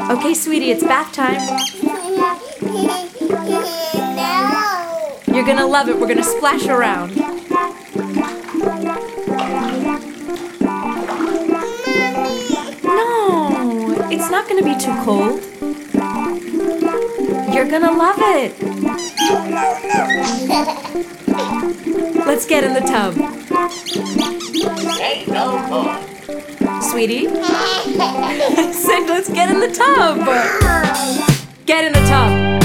Okay, sweetie, it's bath time. No. You're gonna love it. We're gonna splash around. No, it's not gonna be too cold. You're gonna love it. Let's get in the tub. Say no more. Sweetie? Say, let's get in the tub. Get in the tub.